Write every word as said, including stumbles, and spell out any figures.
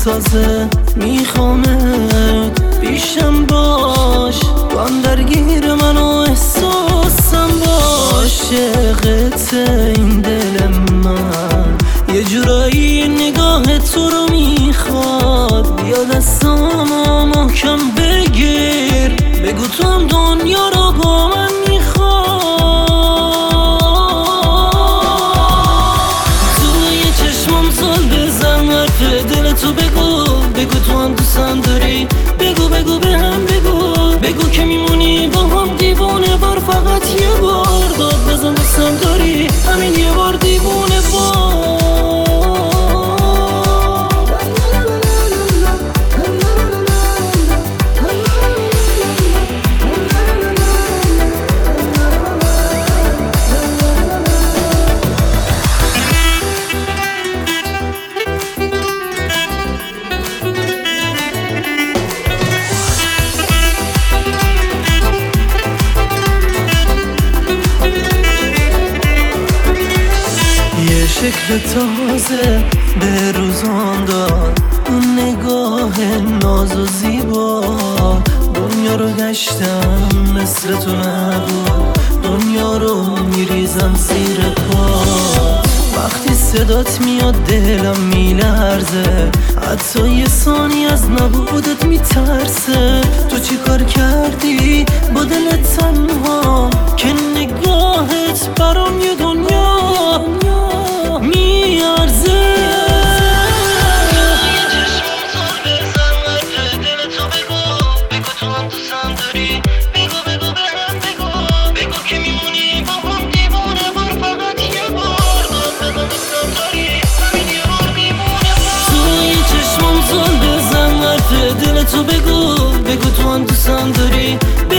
بسازه. میخوامت پیشم باش، تو هم درگیر من و احساسم باش. عاشقت این دل من یه جورایی نگاه تو رو میخواد. بیا دستامو محکم بگیر، بگو تو هم دنیا رو با من دل تو بگو، بگو تو هم دوستم داری. بگو بگو به هم بگو، بگو که میمونی با هم دیوونه بار. فقط یه بار داد بزن دوستم داری، همین یه بار دیوونه بار. شکل تازه به روزان داد، اون نگاه ناز و زیبا. دنیا رو گشتم مثل تو نبود، دنیا رو میریزم زیر پا. وقتی صدات میاد دلم میلرزه، حتی یه ثانی از نبودت میترسه. تو چی کار کردی با دلت تنها که نگاهت برام یه دنیا میارزه. یه چشمم زل بزن حرف دل تو بگو، بگو تو هم دوستم داری. بگو بگو به هم بگو، بگو که میمونی با هم دیوونه بار. فقط یه بار داد بزن دوستم داری، همین یه بار دیوونه بار. تو یه چشمم زل بزن حرف دل تو بگو، بگو تو هم دوستم داری.